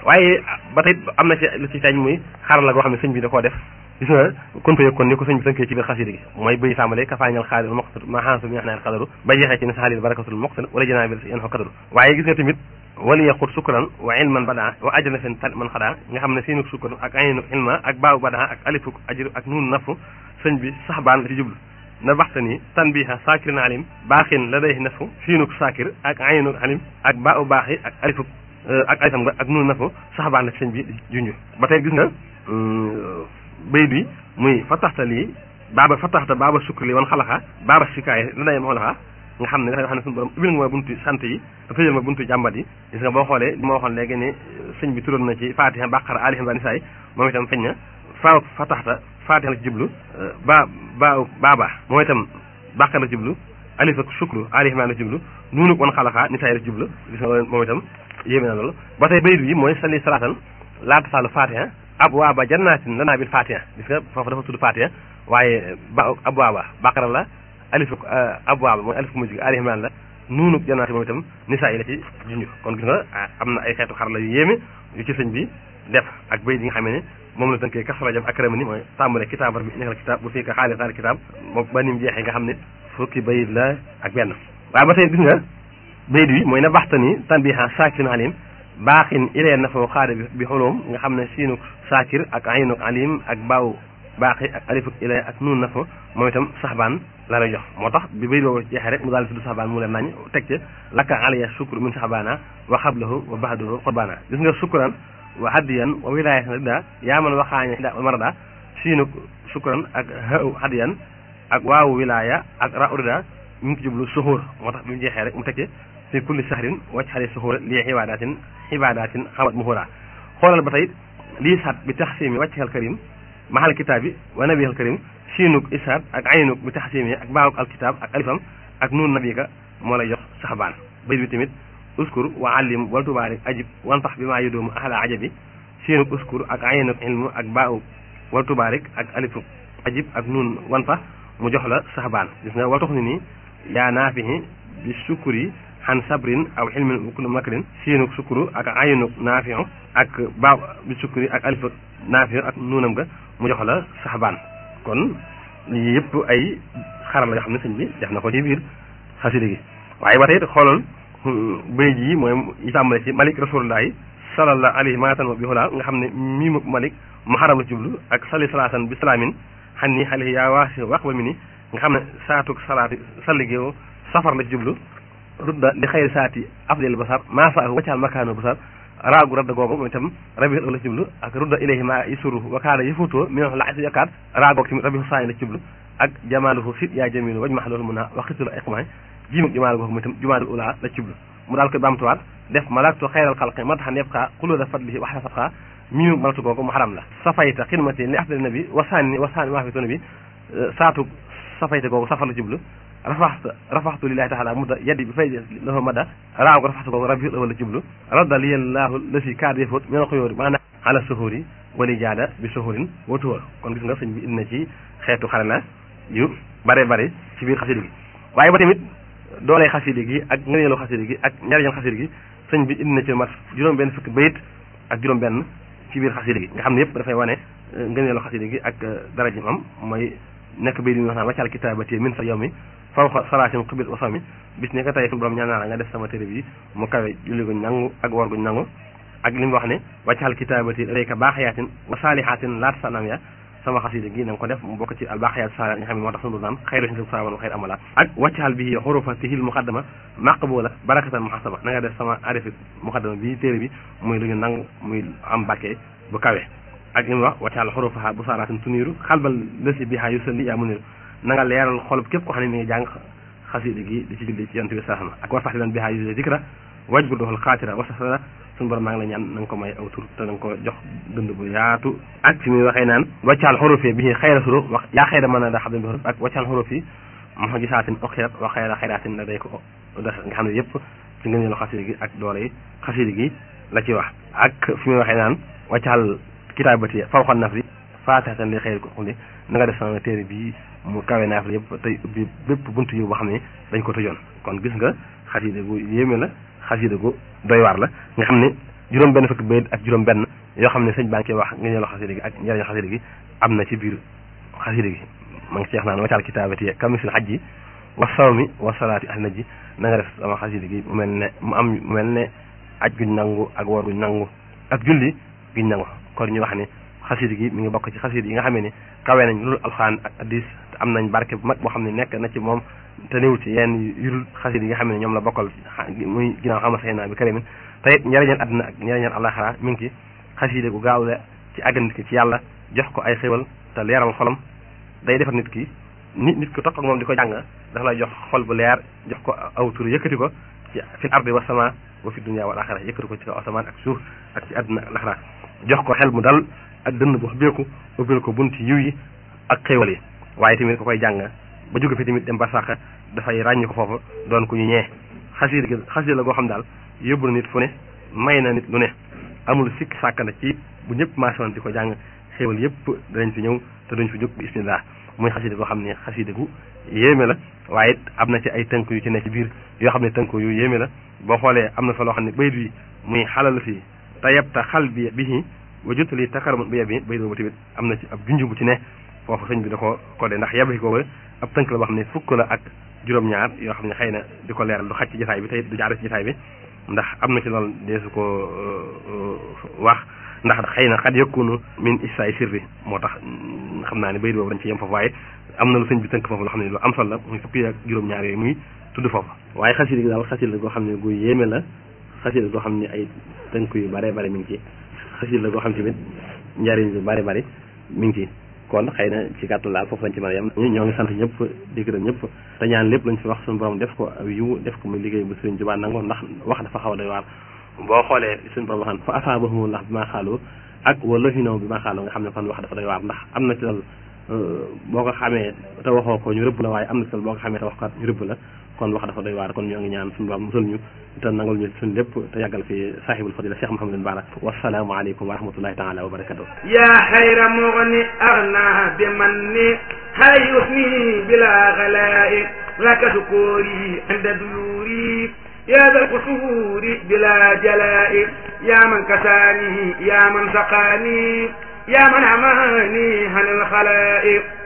waaye ba tey am na ci lu ci feeñ muy xaral la goo xam ne sëñ bi da koo def gis nga kon fa yëg kon ni ko sëñ bi tënkee ci biir xasida gi mooy bëy sàmbale kafaañal xaadir moqtat ma xansu mi nga xam ne xadaru ba jeexee ci ne saxalil barakatul moqtal wala janaa bil yan xo kadaru waaye gis nga tamit wala yaqut sukran wa ilman badaa wa ajrana fen tan man xadaa nga xam ne siinuk sukran ak aynuk ilma ak baawu badaa ak alifuk ajru ak nuun nafu sëñ bi sax baan la ci jublu na baxta ni tanbiha sakirin alim baaxin la day nafu siinuk sakir ak aynuk alim ak baawu baaxi ak alifuk ak alifam nga ak nuun nafu sax baan la sëñ bi junj ba tey gis nga bayt bi muy fataxta lii fataxta baaba sukri li wan xalaxa baaba sikaay la day ma xalaxa nga xam ne dafay wax ne suñu borom ubbil nga ma buntu sant yi te tëjal ma buntu jàmbat yi gis nga boo xoolee li ma waxoon léegi ne sëñ bi turoon na ci fatiha baqara ali imran nisaa moom itam feñ na fataxta fatiha la ci jublu baaba moom itam baqara la ci jublu alif ak sukru ali imran la ci jublu nuunuk wan xalaxa nisaa la ci jublu gis nga moom itam yéeme na loolu ba tey bayt bi mooy salli salaatan laata saalu fatiha abwaaba jannatin lanaa bil fatiha gis nga foofu dafa tudd fatiha waaye abwaaba baqara la alif abwaaba mooy alif ku mujj gi ali imran la nuunuk jannaati moom itam nisaa yi la ci junj kon gis nga am na ay xeetu xarala yu yéeme yu ci sëñ bi def ak bayt yi nga xam ne moom la tënkee kas rajab ak ramani mooy tàmbale kitaabar bi nekkal kitaab bu fii ka xaalis daal kitaab moom ba nim jeexee nga xam ne fukki bayit la ak benn waaye ba tey gis nga bayit bi mooy na baxta ni tanbiha sakirin alim baaxin ilee na foo xaada bi xoloom nga xam ne siinuk sakir ak aynuk alim ak baaw baaxi ak alifuk ilee ak nuun na fa moom itam saxbaan la lay jox moo tax bi bayit boobu jeexee rek mu daal di tudd saxbaan mu leen nañ teg ca lakka aliya sukru min saxbaana wa xablahu wa baxdahu xurbaana gis nga sukran wa hadiyan wa wilayatan rida yaa man waxaaña da marada siinuk sukran ak haw hadiyan ak waawu wilaya ak ra rida mu ngi ci jublu suxóor moo tax bi mu jeexee rek mu teg ca fi kulli sahrin wacc xale suxóor lii xibaadatin xamat muhura xoolal ba tey lii saat bi taxsimi wàccxal karim mahal kitaab bi wa nabihal karim siinuk isaat ak aynuk bi taxsimi ak baawuk alkitab ak alifam ak nuun nabika moo lay jox saxbaan bayt bi tamit uskur wa allim wal tubaarik ajib wantax bi maa yudoomu ahla ajabi siinuk uskur ak aynuk ilmu ak baawuk wal tubaarik ak alifuk ajib ak nuun wantax mu jox la saxbaan gis nga wal tax ni nii yaa naafihi bi sukuri xan sabrin aw xilmin wa kullu makrin siinuk sukuru ak aynuk naafiu ak baaw bi sukuri ak alifuk naafiu ak nuunam nga mu jox la saxbaan kon lii yëpp ay xaral la yoo xam ne sëñ bi def na ko ci biir xasida gi waaye ba tey xoolal bay ji mooy yi tàmbale ci malik rasulullahi sallallahu alayhi maatan wa bi xulaa nga xam ne miimu malik mu xaram la jublu ak sali salaasan bi salaamin xan ni xale yaa waasi wax ba mi ni nga xam ne saatuk salaati salligéew safar la jublu rudda li xayri saati afdel basar maa fa waccaal makaano basar raagu radda googu moom itam rabi la jublu ak rudda ilayhi ma yisuru wa kaana yëfutoo mi la si yokkaat raagoog tamit rabi saani la jublu ak jamaaluhu sit yaa jamilu waj max loolu mun a waxitula iqmaay jiimug jamaalu googu moom itam jumaadul ula la jublu mu daal koy baamtuwaat def malaktu xayral xalqi mataxa nebqa xulóoda fadlihi waxla fatxa miimu malatu googu mu xaram la safayta xidmati li afdali nabi wasaani maafito nabi saatu safayta googu safar la jublu rafaxtu lillahi taala mudda yaddi bi fay lahu madda raaw ko rafaxtu googu rabi la jublu radda liyallahu lasi kaar yëfoot mena xuyóori maanaam ala suhuri wali jaada bi suhurin wa tuwa kon gis nga sëñ bi indi na ci xeetu xarala yu bare bare ci biir xasida gi waaye ba tamit doolee xasida gi ak ngëneelu xasida gi ak njariñal xasida gi sëñ bi indi na ci mat juróom-benn fukki bayit ak juróom-benn ci biir xasida gi nga xam ne yëpp dafay wane ngëneelu xasida gi ak daraji am mooy nekk bayit yi wax naan waccal kitaabati min sa yow mi fawqa salaatin qibil wasami bis ne ko tey suñu borom ñaan naa la nga def sama téere bi mu kawe julli guñ nangu ak woor guñ nangu ak li mu wax ne waccal kitaabati ilayka baaxiyaatin wa saalihaatin laata sanam ya sama xasida gi na nga ko def mu bokk ci al baaxiyaat saalihaat nga xam ne moo tax suñu naan xayru xisab saaban wa xayr amala ak waccal bi xurufatihil muqaddama maqbula barakatan muhasaba na nga def sama arifi muqaddama bi téere bi muy lu ñu nangu muy am barke bu kawe ak li mu wax waccal xurufaha bu saaraatin tuniiru xalbal lësi biha yusalli yaa muniru na nga leeral xolub képp ko xam ne mi ngi jàng xasida gi di ci julli ci yonent bi saxama ak war sax di leen biha yu dikra waj bu doxal xaatira wasasala suñu borom maa ngi la ñaan na nga ko may aw tur te na nga ko jox dund bu yaatu ak fi muy waxee naan waccaal xorofi bi xayra suru wax yaa xayra mën a da xam ne bi ak waccaal xorofi moo gisaatin oxirat wa xayra xayraatin la day ko des nga xam ne yëpp ci ngëneelu xasida gi ak doole yi xasida gi la ci wax ak fi muy waxee naan waccaal kitaabati fawxan nafri faatatan li xayri ko xuli na nga def sama téere bi mu kawe naaf la yëpp tey ubbi bépp buntu yu boo xam ne dañ ko tëjoon kon gis nga xasida gu yéeme la xasida gu doy waar la nga xam ne juróom benn fukki bayit ak juróom benn yoo xam ne sëñ baa ngi koy wax nga ñëw xasida gi ak njëriñu xasida gi am na ci biir xasida gi ma ngi ci wax naan wacaal kitaabati kamisil hajji wa sawmi wa salaati ahli najji na nga def sama xasida gi mu mel ne aj guñ nangu ak woor guñ nangu ak julli guñ nangu kon ñu wax ne xasida gi mi ngi bokk ci xasida yi nga xamee ne kawe nañ loolu alxuraan ak hadiis te am nañ barke bu mag boo xam ne nekk na ci moom te néewul ci yenn yurul xasida yi nga xam ne ñoom la bokkal muy ginnaaw xama sax naa bi karimin te it njëriñal àdduna ak njëriñal àllaxira mi ngi ci xasida gu gaaw la ci àgg nit ki ci yàlla jox ko ay xéwal te leeral xolam day defar nit ki nit ko toog ak moom di ko jàng dafa lay jox xol bu leer jox ko aw tur yëkkati ko ci fil ardi wa sama wa fi dunya wal axira yëkkati ko ci kaw asamaan ak suuf ak ci àdduna ak laxira jox ko xel mu dal ak dënn bu xubbeeku ubbil ko bunti yiw yi ak xéwal yi waaye tamit ko koy jàng ba jóge fi tamit dem ba sàq dafay ràññi ko foofu doon ku ñu ñee xasida la goo xam daal yóbbu na nit fu ne may na nit lu ne amul sikk sàkk na ci bu ñëpp maasoon di ko jàng xéwal yëpp danañ fi ñëw te duñ fi jóg bismillah muy xasida goo xam ne xasida gu yéeme la waaye it am na ci ay tënk yu ci ne ci biir yoo xam ne tënk yu yéeme la boo xoolee am na fa loo xam ne bayit bi muy xalal fi tayabta xal bi bihi wa jutali takaramun bi yebi bayit boobu tamit am na ci ab junj bu ci ne foofu sëñ bi da ko codé ndax yebbi ko ab tënk la boo xam ne fukk la ak juróom-ñaar yoo xam ne xëy na di ko leeral du xaj ci jotaay bi te it du jaar ci jotaay bi ndax am na ci loolu deesu ko wax ndax xëy na xat yëkkunu min isaay sirri moo tax xam naa ne bayit boobu dañ ci yem foofu waaye am na lu sëñ bi tënk foofu loo xam ne lu am solo la muy fukki ak juróom-ñaar yooyu muy tudd foofu waaye xasida gi daal xasida la goo xam ne gu yéeme la xasida goo xam ne ay tënk yu bare bare mi ngi ci xasida la goo xam ne tamit njariñ lu bare bare mi ngi ci kon xëy na ci gàttal daal foofu lañ ci mën a yem ñoo ngi sant ñëpp di gërëm ñëpp te ñaan lépp lañ fi wax suñu borom def ko aw yiw def ko muy liggéey bu Sëriñ Tuubaa nangoo ndax wax dafa xaw a doy waar boo xoolee suñu borom waxaan fa asaabahumullahu bimaa qaalu ak walahinahum bimaa qaalu nga xam ne kon wax dafa doy waar ndax am na ci loolu boo ko xamee te waxoo ko ñu rëbb la waaye am na ci loolu boo ko xamee te wax ko ñu rëbb la kon wax dafa doy waar kon ñoo ngi ñaan suñu borom musal ñu te nangal ñu suñu lépp te yàggal fi sahibul fadila Cheikh Mouhamadou Bara wasalaamu aleykum wa rahmatullahi taala wa barakatuh ya xayra mughni aghna bi manni hayusni bila ghalai laka shukuri inda duyuri ya dal qusuri bila jalai ya man kasani ya man saqani ya man amani hanil khalaiq